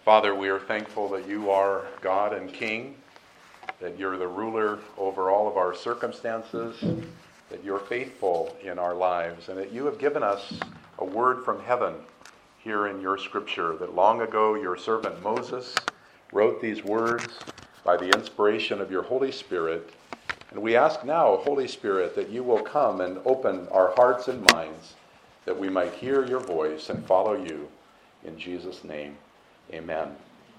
Father, we are thankful that you are God and King, that you're the ruler over all of our circumstances, that you're faithful in our lives, and that you have given us a word from heaven here in your scripture, that long ago your servant Moses wrote these words by the inspiration of your Holy Spirit. And we ask now, Holy Spirit, that you will come and open our hearts and minds, that we might hear your voice and follow you. In Jesus' name, amen.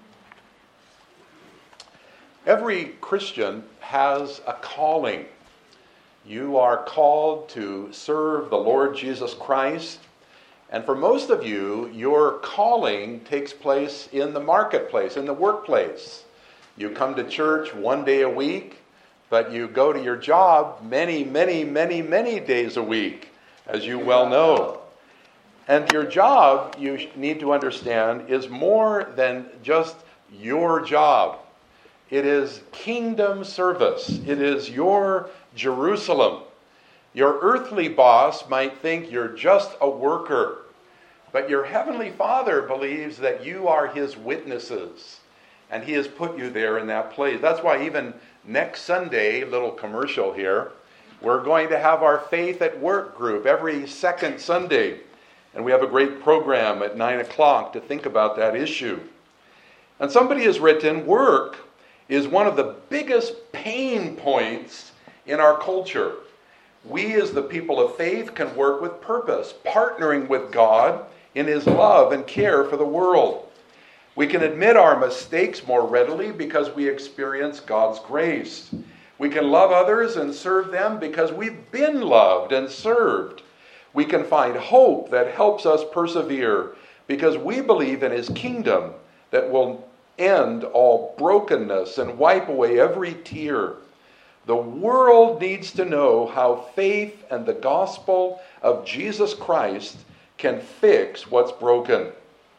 Every Christian has a calling. You are called to serve the Lord Jesus Christ. And for most of you, your calling takes place in the marketplace, in the workplace. You come to church one day a week, but you go to your job many days a week, as you well know. And your job, you need to understand, is more than just your job. It is kingdom service. It is your Jerusalem. Your earthly boss might think you're just a worker, but your heavenly Father believes that you are his witnesses, and he has put you there in that place. That's why even next Sunday, little commercial here, we're going to have our Faith at Work group every second Sunday. And we have a great program at 9 o'clock to think about that issue. And somebody has written, work is one of the biggest pain points in our culture. We as the people of faith can work with purpose, partnering with God in his love and care for the world. We can admit our mistakes more readily because we experience God's grace. We can love others and serve them because we've been loved and served. We can find hope that helps us persevere because we believe in his kingdom that will end all brokenness and wipe away every tear. The world needs to know how faith and the gospel of Jesus Christ can fix what's broken.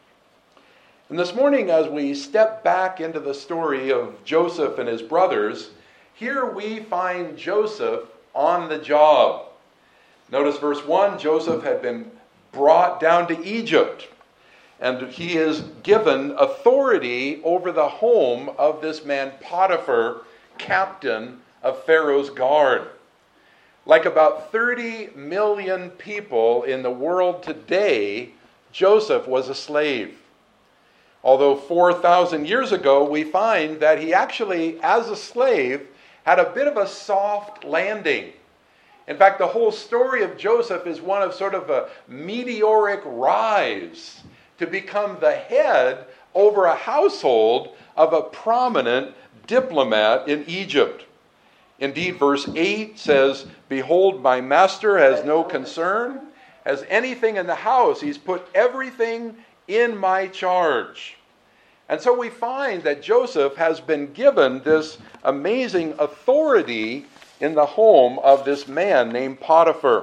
And this morning, as we step back into the story of Joseph and his brothers, here we find Joseph on the job. Notice verse 1, Joseph had been brought down to Egypt, and he is given authority over the home of this man Potiphar, captain of Pharaoh's guard. Like about 30 million people in the world today, Joseph was a slave. Although 4,000 years ago, we find that he actually, as a slave, had a bit of a soft landing. In fact, the whole story of Joseph is one of sort of a meteoric rise to become the head over a household of a prominent diplomat in Egypt. Indeed, verse 8 says, "Behold, my master has no concern, has anything in the house. He's put everything in my charge." And so we find that Joseph has been given this amazing authority in the home of this man named Potiphar.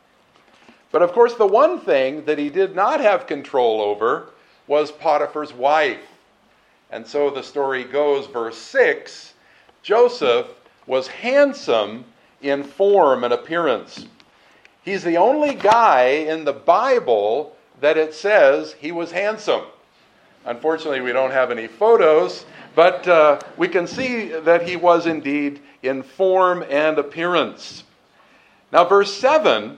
But of course, the one thing that he did not have control over was Potiphar's wife. And so the story goes, verse 6, Joseph was handsome in form and appearance. He's the only guy in the Bible that it says he was handsome. Unfortunately, we don't have any photos, but we can see that he was indeed in form and appearance. Now, verse 7,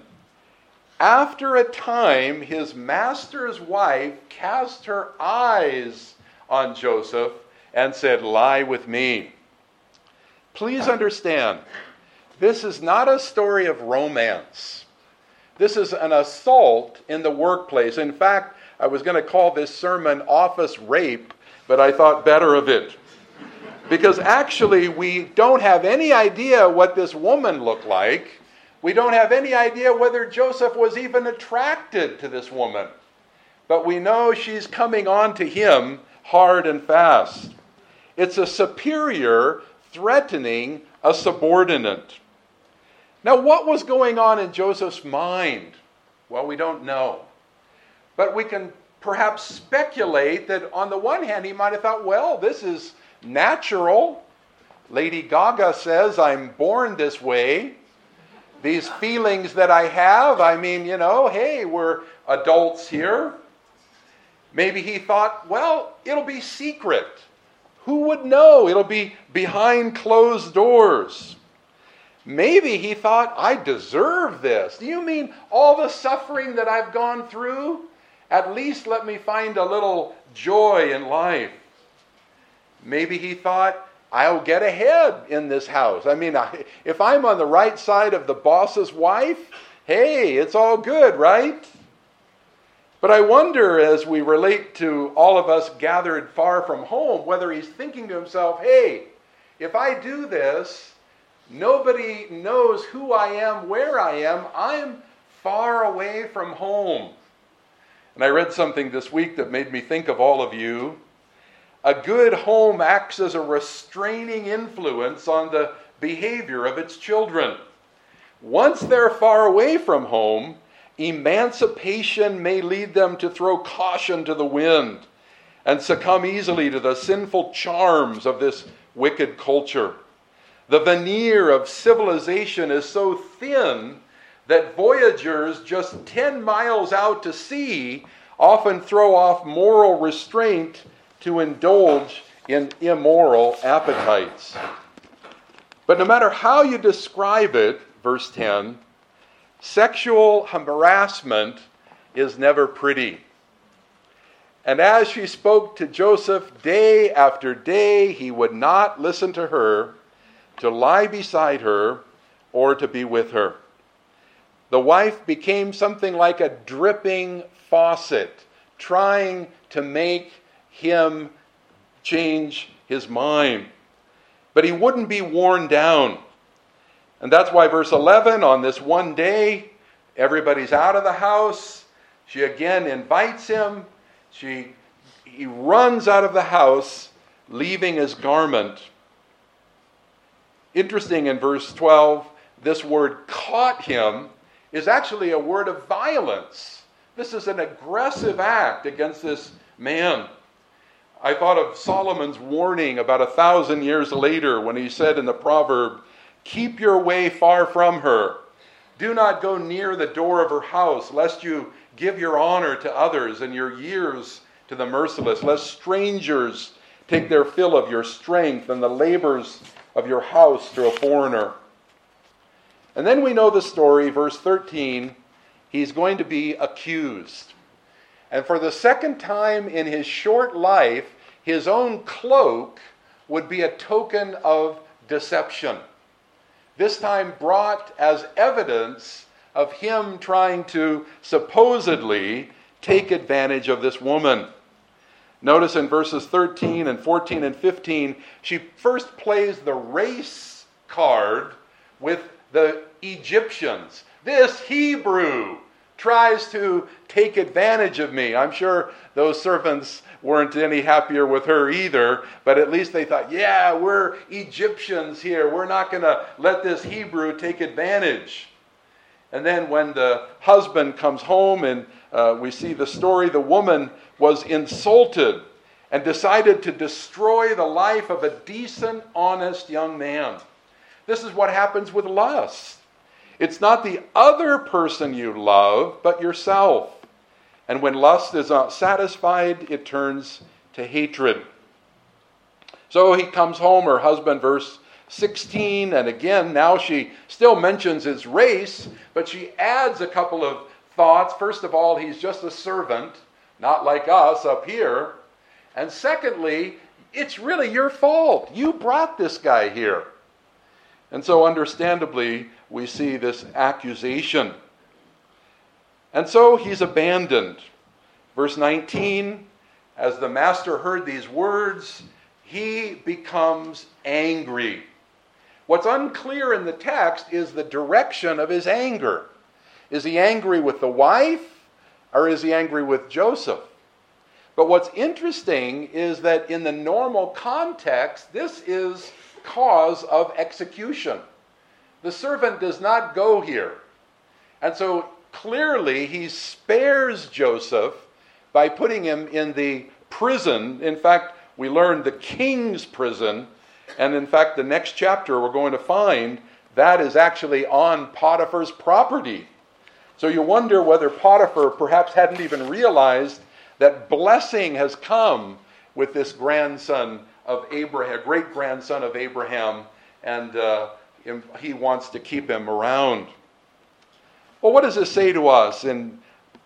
after a time, his master's wife cast her eyes on Joseph and said, "Lie with me." Please understand, this is not a story of romance. This is an assault in the workplace. In fact, I was going to call this sermon office rape, but I thought better of it. Because actually, we don't have any idea what this woman looked like. We don't have any idea whether Joseph was even attracted to this woman. But we know she's coming on to him hard and fast. It's a superior threatening a subordinate. Now, what was going on in Joseph's mind? Well, we don't know. But we can perhaps speculate that on the one hand, he might have thought, well, this is natural. Lady Gaga says, I'm born this way. These feelings that I have, I mean, hey, we're adults here. Maybe he thought, well, it'll be secret. Who would know? It'll be behind closed doors. Maybe he thought, I deserve this. Do you mean all the suffering that I've gone through? At least let me find a little joy in life. Maybe he thought, I'll get ahead in this house. I mean, if I'm on the right side of the boss's wife, hey, it's all good, right? But I wonder, as we relate to all of us gathered far from home, whether he's thinking to himself, hey, if I do this, nobody knows who I am, where I am. I'm far away from home. And I read something this week that made me think of all of you. A good home acts as a restraining influence on the behavior of its children. Once they're far away from home, emancipation may lead them to throw caution to the wind and succumb easily to the sinful charms of this wicked culture. The veneer of civilization is so thin that voyagers just 10 miles out to sea often throw off moral restraint to indulge in immoral appetites. But no matter how you describe it, verse 10, sexual harassment is never pretty. And as she spoke to Joseph day after day, he would not listen to her, to lie beside her, or to be with her. The wife became something like a dripping faucet, trying to make him change his mind. But he wouldn't be worn down. And that's why verse 11, on this one day, everybody's out of the house. She again invites him. He runs out of the house, leaving his garment. Interesting, in verse 12, this word caught him is actually a word of violence. This is an aggressive act against this man. I thought of Solomon's warning about 1,000 years later when he said in the proverb, keep your way far from her. Do not go near the door of her house, lest you give your honor to others and your years to the merciless, lest strangers take their fill of your strength and the labors of your house through a foreigner. And then we know the story, verse 13, he's going to be accused. And for the second time in his short life, his own cloak would be a token of deception. This time brought as evidence of him trying to supposedly take advantage of this woman. Notice in verses 13 and 14 and 15, she first plays the race card with the Egyptians. This Hebrew tries to take advantage of me. I'm sure those servants weren't any happier with her either, but at least they thought, yeah, we're Egyptians here. We're not going to let this Hebrew take advantage. And then when the husband comes home and we see the story, the woman was insulted and decided to destroy the life of a decent, honest young man. This is what happens with lust. It's not the other person you love, but yourself. And when lust is not satisfied, it turns to hatred. So he comes home, her husband, verse 16, and again, now she still mentions his race, but she adds a couple of thoughts. First of all, he's just a servant, not like us up here. And secondly, it's really your fault. You brought this guy here. And so understandably, we see this accusation. And so he's abandoned. Verse 19, as the master heard these words, he becomes angry. What's unclear in the text is the direction of his anger. Is he angry with the wife, or is he angry with Joseph? But what's interesting is that in the normal context, this is cause of execution. The servant does not go here. And so clearly he spares Joseph by putting him in the prison. In fact, we learn the king's prison. And in fact, the next chapter we're going to find that is actually on Potiphar's property. So you wonder whether Potiphar perhaps hadn't even realized that blessing has come with this grandson of Abraham, great-grandson of Abraham, and he wants to keep him around. Well, what does this say to us in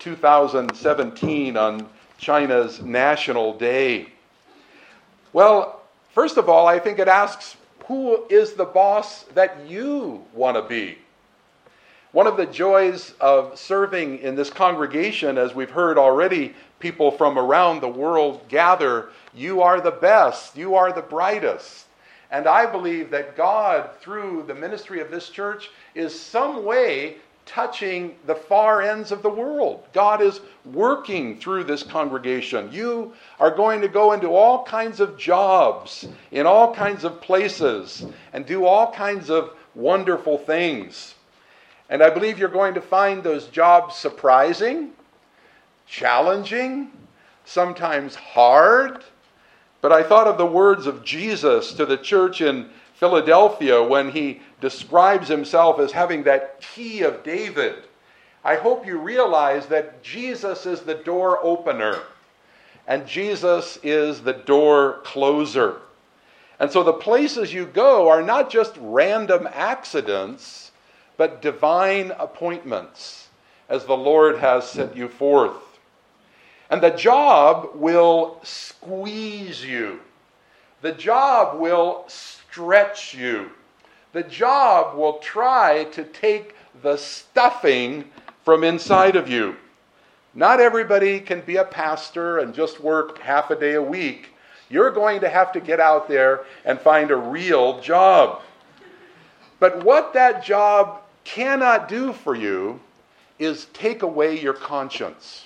2017 on China's National Day? Well, first of all, I think it asks, who is the boss that you want to be? One of the joys of serving in this congregation, as we've heard already, people from around the world gather. You are the best. You are the brightest. And I believe that God, through the ministry of this church, is some way touching the far ends of the world. God is working through this congregation. You are going to go into all kinds of jobs, in all kinds of places, and do all kinds of wonderful things. And I believe you're going to find those jobs surprising, challenging, sometimes hard. But I thought of the words of Jesus to the church in Philadelphia when he describes himself as having that key of David. I hope you realize that Jesus is the door opener and Jesus is the door closer. And so the places you go are not just random accidents, but divine appointments as the Lord has set you forth. And the job will squeeze you. The job will stretch you. The job will try to take the stuffing from inside of you. Not everybody can be a pastor and just work half a day a week. You're going to have to get out there and find a real job. But what that job cannot do for you is take away your conscience.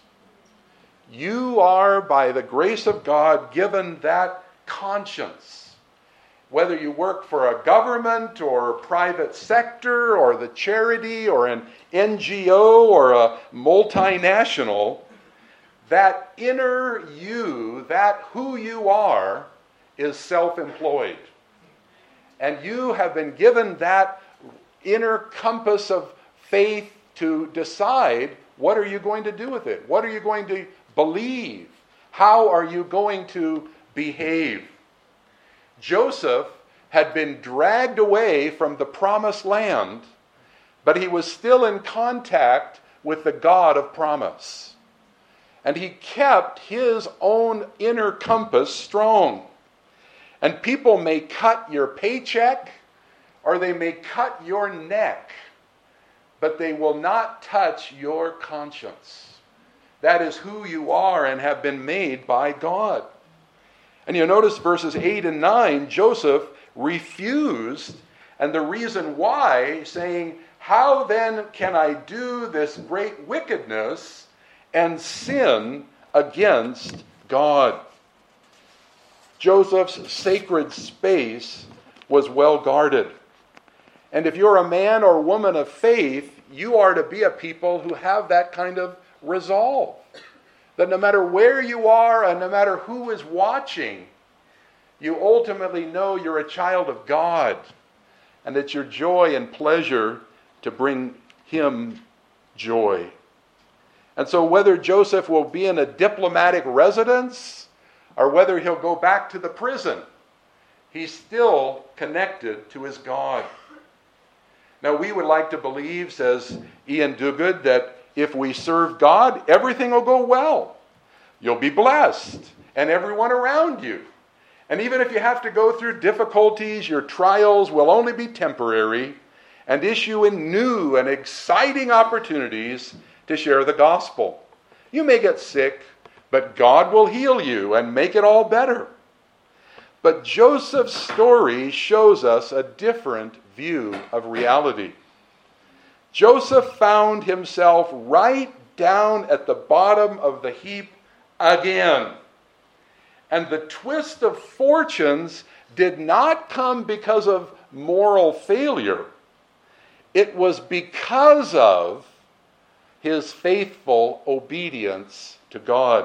You are, by the grace of God, given that conscience. Whether you work for a government or private sector or the charity or an NGO or a multinational, that inner you, that who you are, is self-employed. And you have been given that inner compass of faith to decide, what are you going to do with it? What are you going to believe? How are you going to behave? Joseph had been dragged away from the promised land, but he was still in contact with the God of promise. And he kept his own inner compass strong. And people may cut your paycheck, or they may cut your neck, but they will not touch your conscience. That is who you are and have been made by God. And you notice verses 8 and 9, Joseph refused, and the reason why, saying, how then can I do this great wickedness and sin against God? Joseph's sacred space was well guarded. And if you're a man or woman of faith, you are to be a people who have that kind of resolve. That no matter where you are and no matter who is watching, you ultimately know you're a child of God and it's your joy and pleasure to bring him joy. And so whether Joseph will be in a diplomatic residence or whether he'll go back to the prison, he's still connected to his God. Now, we would like to believe, says Ian Duguid, that if we serve God, everything will go well. You'll be blessed, and everyone around you. And even if you have to go through difficulties, your trials will only be temporary and issue in new and exciting opportunities to share the gospel. You may get sick, but God will heal you and make it all better. But Joseph's story shows us a different view of reality. Joseph found himself right down at the bottom of the heap again. And the twist of fortunes did not come because of moral failure. It was because of his faithful obedience to God.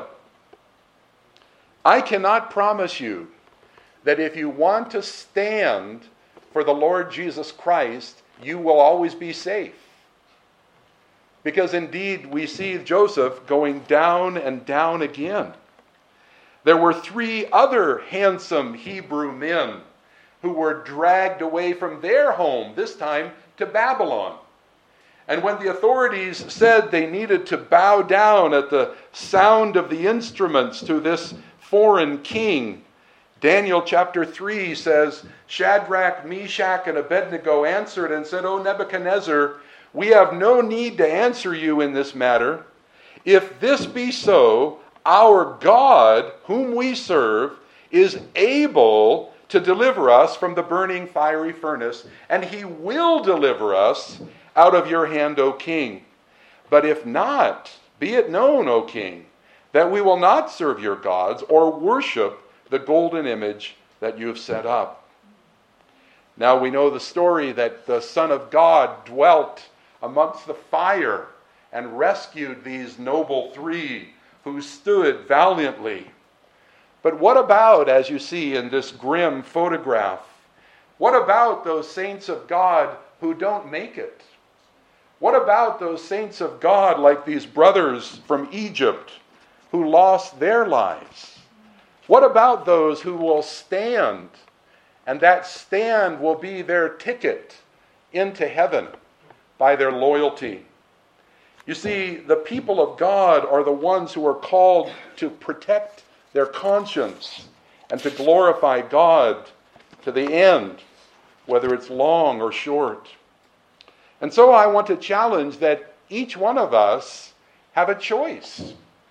I cannot promise you that if you want to stand for the Lord Jesus Christ, you will always be safe. because indeed we see Joseph going down and down again. There were 3 other handsome Hebrew men who were dragged away from their home, this time to Babylon. And when the authorities said they needed to bow down at the sound of the instruments to this foreign king, Daniel chapter 3 says, Shadrach, Meshach, and Abednego answered and said, O Nebuchadnezzar, we have no need to answer you in this matter. If this be so, our God, whom we serve, is able to deliver us from the burning fiery furnace, and he will deliver us out of your hand, O king. But if not, be it known, O king, that we will not serve your gods or worship the golden image that you have set up. Now we know the story that the Son of God dwelt amongst the fire and rescued these noble 3 who stood valiantly. But what about, as you see in this grim photograph, what about those saints of God who don't make it? What about those saints of God like these brothers from Egypt who lost their lives? What about those who will stand, and that stand will be their ticket into heaven by their loyalty? You see, the people of God are the ones who are called to protect their conscience and to glorify God to the end, whether it's long or short. And so I want to challenge that each one of us have a choice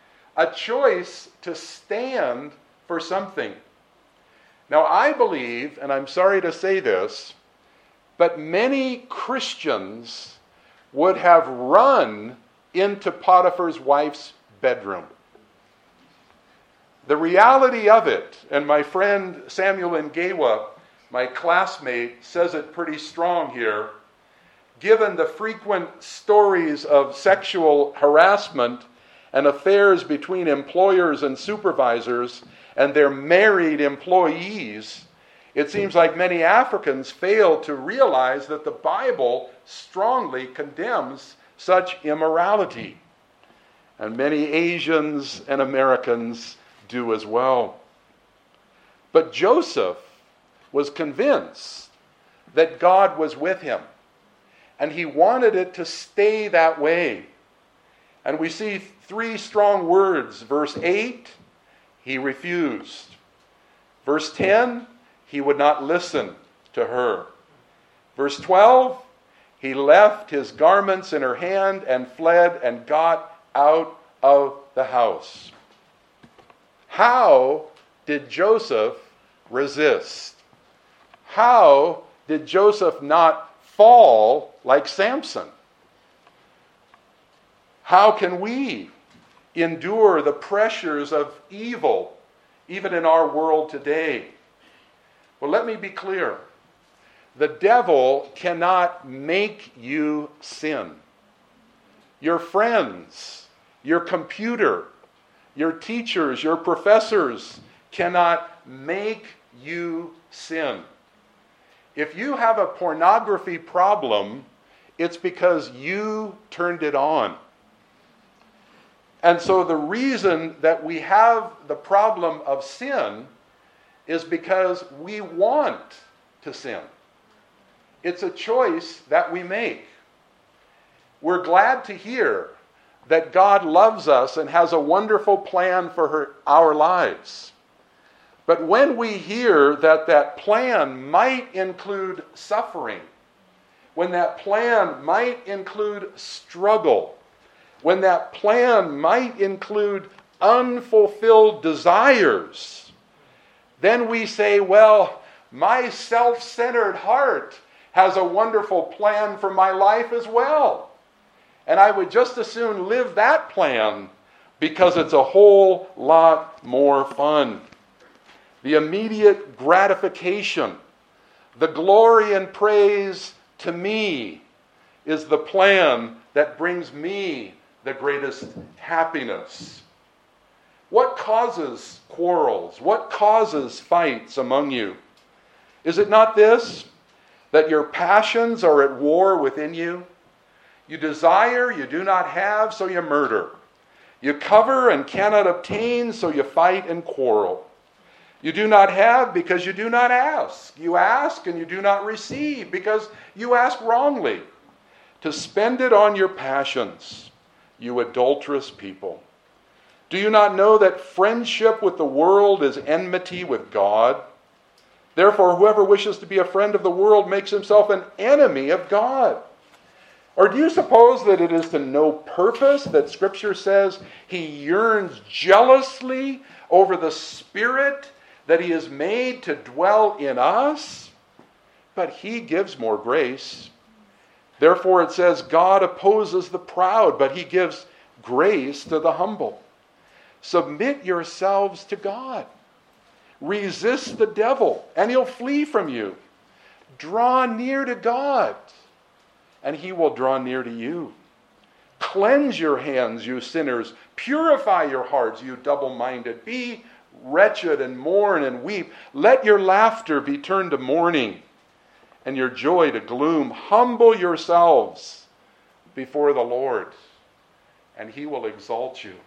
to stand for something. Now I believe, and I'm sorry to say this, but many Christians would have run into Potiphar's wife's bedroom. The reality of it, and my friend Samuel Ngewa, my classmate, says it pretty strong here, given the frequent stories of sexual harassment and affairs between employers and supervisors and their married employees, it seems like many Africans fail to realize that the Bible strongly condemns such immorality. And many Asians and Americans do as well. But Joseph was convinced that God was with him, and he wanted it to stay that way. And we see 3 strong words. Verse 8, he refused. Verse 10, he would not listen to her. Verse 12, he left his garments in her hand and fled and got out of the house. How did Joseph resist? How did Joseph not fall like Samson? How can we endure the pressures of evil, even in our world today? Well, let me be clear. The devil cannot make you sin. Your friends, your computer, your teachers, your professors cannot make you sin. If you have a pornography problem, it's because you turned it on. And so the reason that we have the problem of sin is because we want to sin. It's a choice that we make. We're glad to hear that God loves us and has a wonderful plan for our lives. But when we hear that that plan might include suffering, when that plan might include struggle, when that plan might include unfulfilled desires, then we say, well, my self-centered heart has a wonderful plan for my life as well. And I would just as soon live that plan because it's a whole lot more fun. The immediate gratification, the glory and praise to me is the plan that brings me the greatest happiness. What causes quarrels? What causes fights among you? Is it not this, that your passions are at war within you? You desire, you do not have, so you murder. You cover and cannot obtain, so you fight and quarrel. You do not have because you do not ask. You ask and you do not receive because you ask wrongly, to spend it on your passions, you adulterous people. Do you not know that friendship with the world is enmity with God? Therefore, whoever wishes to be a friend of the world makes himself an enemy of God. Or do you suppose that it is to no purpose that Scripture says he yearns jealously over the Spirit that he has made to dwell in us? But he gives more grace. Therefore it says, God opposes the proud, but he gives grace to the humble. Submit yourselves to God. Resist the devil, and he'll flee from you. Draw near to God, and he will draw near to you. Cleanse your hands, you sinners. Purify your hearts, you double-minded. Be wretched and mourn and weep. Let your laughter be turned to mourning and your joy to gloom. Humble yourselves before the Lord, and he will exalt you.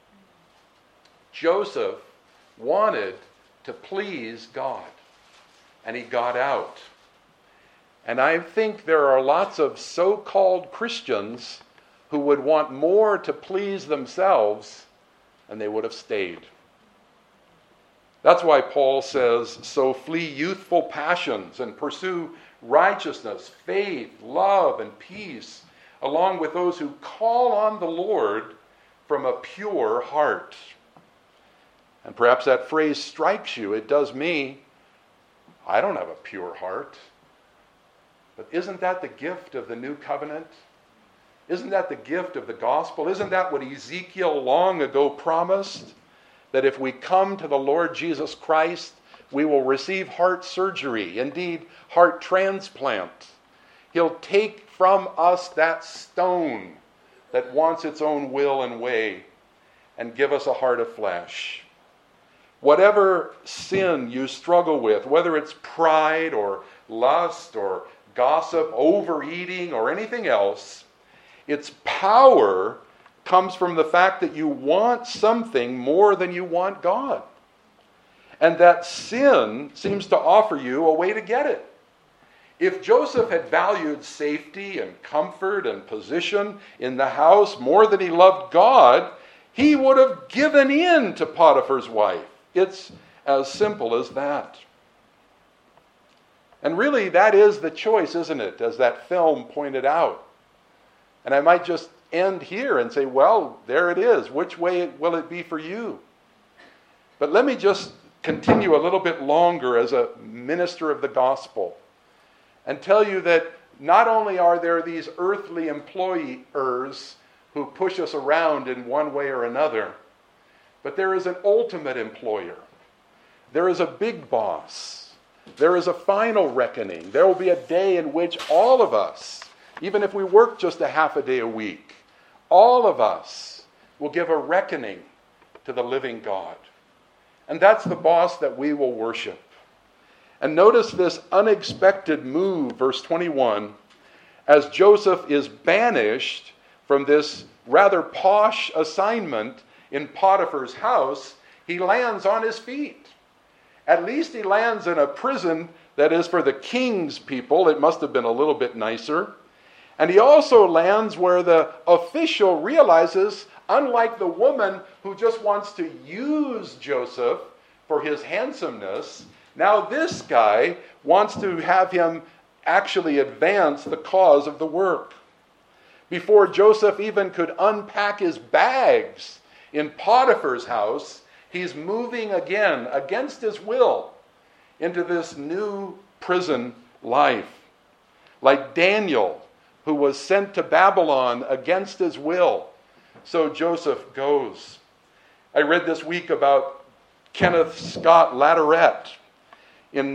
Joseph wanted to please God, and he got out. And I think there are lots of so-called Christians who would want more to please themselves, and they would have stayed. That's why Paul says, so flee youthful passions and pursue righteousness, faith, love, and peace, along with those who call on the Lord from a pure heart. And perhaps that phrase strikes you. It does me. I don't have a pure heart. But isn't that the gift of the new covenant? Isn't that the gift of the gospel? Isn't that what Ezekiel long ago promised? That if we come to the Lord Jesus Christ, we will receive heart surgery, indeed heart transplant. He'll take from us that stone that wants its own will and way and give us a heart of flesh. Whatever sin you struggle with, whether it's pride or lust or gossip, overeating, or anything else, its power comes from the fact that you want something more than you want God. And that sin seems to offer you a way to get it. If Joseph had valued safety and comfort and position in the house more than he loved God, he would have given in to Potiphar's wife. It's as simple as that. And really, that is the choice, isn't it? As that film pointed out. And I might just end here and say, well, there it is. Which way will it be for you? But let me just continue a little bit longer as a minister of the gospel and tell you that not only are there these earthly employers who push us around in one way or another, but there is an ultimate employer. There is a big boss. There is a final reckoning. There will be a day in which all of us, even if we work just a half a day a week, all of us will give a reckoning to the living God. And that's the boss that we will worship. And notice this unexpected move, verse 21, as Joseph is banished from this rather posh assignment in Potiphar's house, he lands on his feet. At least he lands in a prison that is for the king's people. It must have been a little bit nicer. And he also lands where the official realizes, unlike the woman who just wants to use Joseph for his handsomeness, now this guy wants to have him actually advance the cause of the work. Before Joseph even could unpack his bags in Potiphar's house, he's moving again, against his will, into this new prison life. Like Daniel, who was sent to Babylon against his will, so Joseph goes. I read this week about Kenneth Scott Latourette. In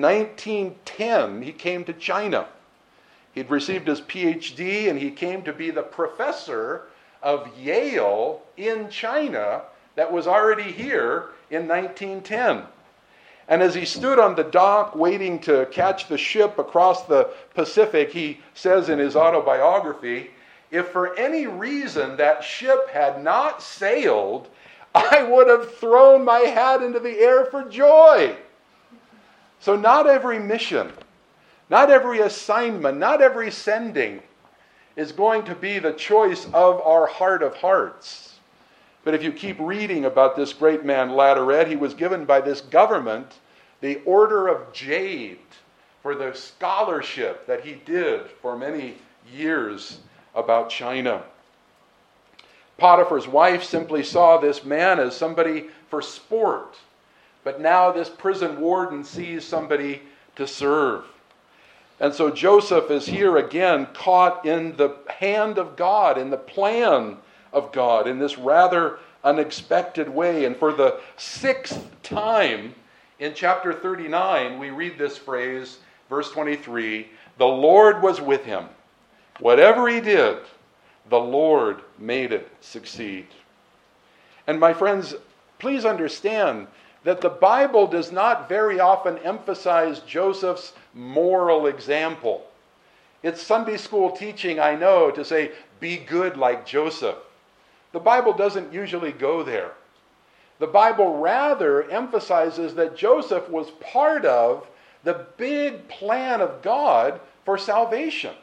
1910, he came to China. He'd received his PhD, and he came to be the professor of Yale in China that was already here in 1910. And as he stood on the dock waiting to catch the ship across the Pacific, he says in his autobiography, if for any reason that ship had not sailed, I would have thrown my hat into the air for joy. So not every mission, not every assignment, not every sending is going to be the choice of our heart of hearts. But if you keep reading about this great man, Latourette, he was given by this government the Order of Jade for the scholarship that he did for many years about China. Potiphar's wife simply saw this man as somebody for sport, but now this prison warden sees somebody to serve. And so Joseph is here again caught in the hand of God, in the plan of God, in this rather unexpected way. And for the 6th time in chapter 39, we read this phrase, verse 23, the Lord was with him. Whatever he did, the Lord made it succeed. And my friends, please understand that the Bible does not very often emphasize Joseph's moral example. It's Sunday school teaching, I know, to say, be good like Joseph. The Bible doesn't usually go there. The Bible rather emphasizes that Joseph was part of the big plan of God for salvation.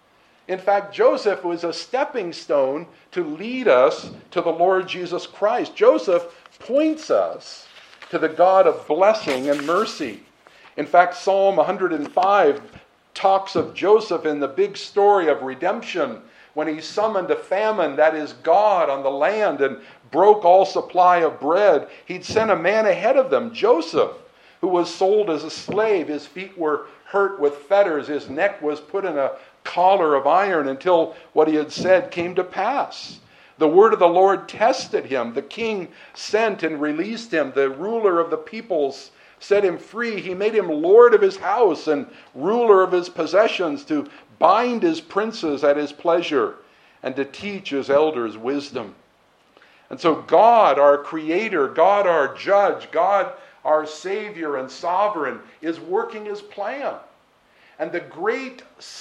In fact, Joseph was a stepping stone to lead us to the Lord Jesus Christ. Joseph points us to the God of blessing and mercy. In fact, Psalm 105 talks of Joseph in the big story of redemption when he summoned a famine, that is God, on the land and broke all supply of bread. He'd sent a man ahead of them, Joseph, who was sold as a slave. His feet were hurt with fetters. His neck was put in a collar of iron until what he had said came to pass. The word of the Lord tested him. The king sent and released him. The ruler of the peoples set him free. He made him lord of his house and ruler of his possessions, to bind his princes at his pleasure and to teach his elders wisdom. And so God, our creator, God, our judge, God, our savior and sovereign, is working his plan. And the great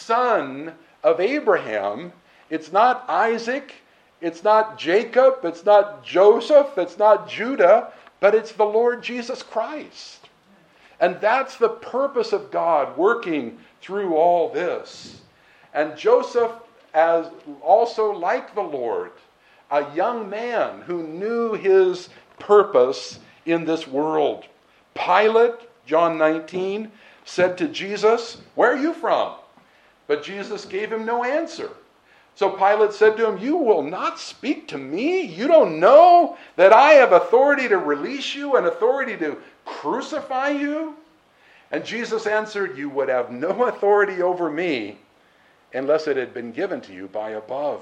son of Abraham, it's not Isaac, it's not Jacob, it's not Joseph, it's not Judah, but it's the Lord Jesus Christ. And that's the purpose of God working through all this. And Joseph, as also like the Lord, a young man who knew his purpose in this world. Pilate, John 19, said to Jesus, "Where are you from?" But Jesus gave him no answer. So Pilate said to him, "You will not speak to me? You don't know that I have authority to release you and authority to crucify you?" And Jesus answered, "You would have no authority over me unless it had been given to you by above."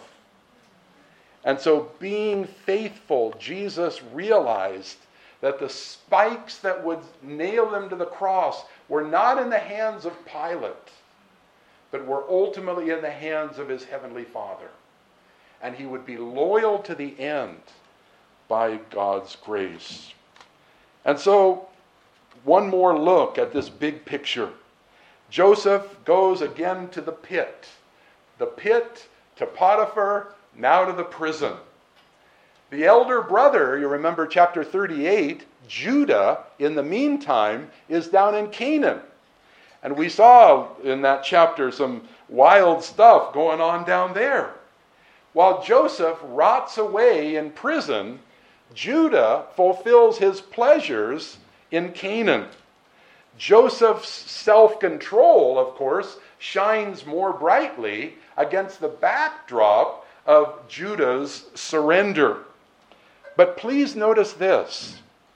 And so, being faithful, Jesus realized that the spikes that would nail him to the cross were not in the hands of Pilate, but were ultimately in the hands of his heavenly Father. And he would be loyal to the end by God's grace. And so, one more look at this big picture. Joseph goes again to the pit. The pit, to Potiphar, now to the prison. The elder brother, you remember chapter 38, Judah, in the meantime, is down in Canaan. And we saw in that chapter some wild stuff going on down there. While Joseph rots away in prison, Judah fulfills his pleasures in Canaan. Joseph's self-control, of course, shines more brightly against the backdrop of Judah's surrender. But please notice this.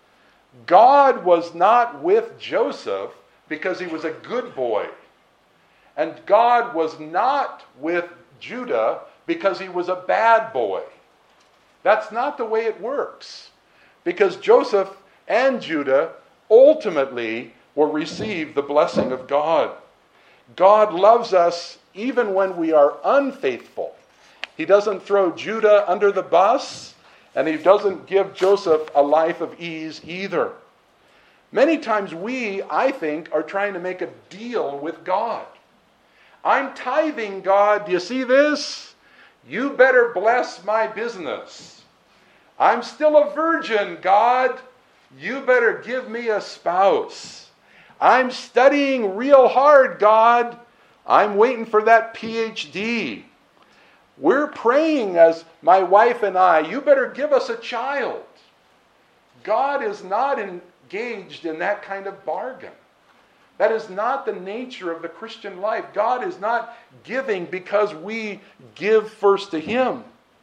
God was not with Joseph because he was a good boy. And God was not with Judah because he was a bad boy. That's not the way it works. Because Joseph and Judah ultimately will receive the blessing of God. God loves us even when we are unfaithful. He doesn't throw Judah under the bus, and he doesn't give Joseph a life of ease either. Many times we, I think, are trying to make a deal with God. I'm tithing, God. Do you see this? You better bless my business. I'm still a virgin, God. You better give me a spouse. I'm studying real hard, God. I'm waiting for that PhD. We're praying as my wife and I, you better give us a child. God is not engaged in that kind of bargain. That is not the nature of the Christian life. God is not giving because we give first to Him.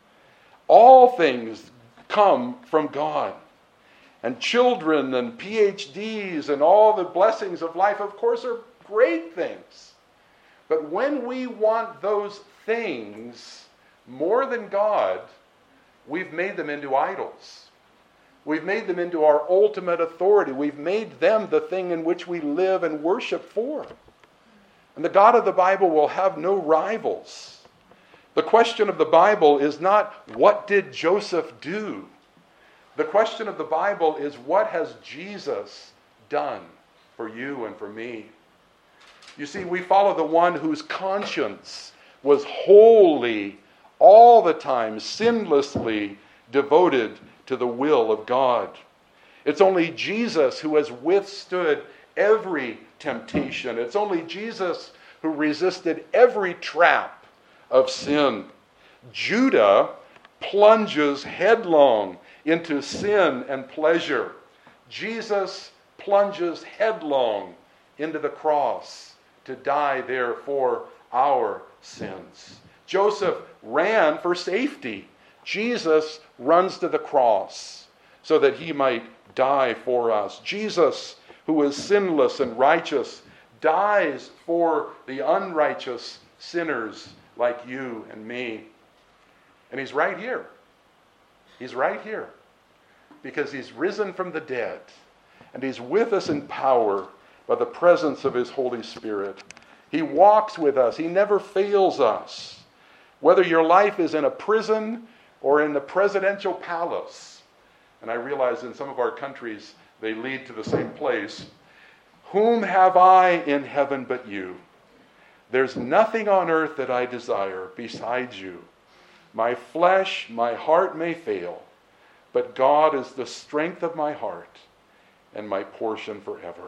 All things come from God. And children and PhDs and all the blessings of life, of course, are great things. But when we want those things more than God, we've made them into idols. We've made them into our ultimate authority. We've made them the thing in which we live and worship for. And the God of the Bible will have no rivals. The question of the Bible is not, what did Joseph do? The question of the Bible is, what has Jesus done for you and for me? You see, we follow the one whose conscience was wholly, all the time, sinlessly devoted to the will of God. It's only Jesus who has withstood every temptation. It's only Jesus who resisted every trap of sin. Judah plunges headlong into sin and pleasure. Jesus plunges headlong into the cross to die there for our sins. Joseph ran for safety. Jesus runs to the cross so that he might die for us. Jesus, who is sinless and righteous, dies for the unrighteous sinners like you and me. And he's right here. He's right here because he's risen from the dead, and he's with us in power by the presence of his Holy Spirit. He walks with us. He never fails us. Whether your life is in a prison or in the presidential palace, and I realize in some of our countries they lead to the same place. Whom have I in heaven but you? There's nothing on earth that I desire besides you. My flesh, my heart may fail, but God is the strength of my heart and my portion forever.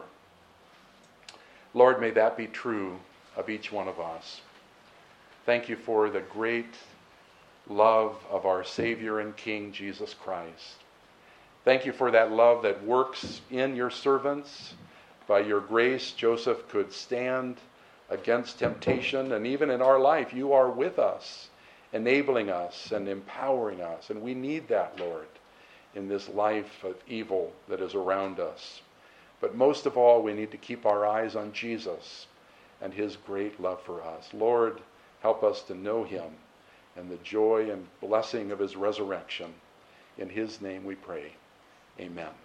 Lord, may that be true of each one of us. Thank you for the great love of our Savior and King, Jesus Christ. Thank you for that love that works in your servants. By your grace, Joseph could stand against temptation, and even in our life, you are with us, enabling us and empowering us. And we need that, Lord, in this life of evil that is around us. But most of all, we need to keep our eyes on Jesus and his great love for us. Lord, help us to know him and the joy and blessing of his resurrection. In his name we pray. Amen.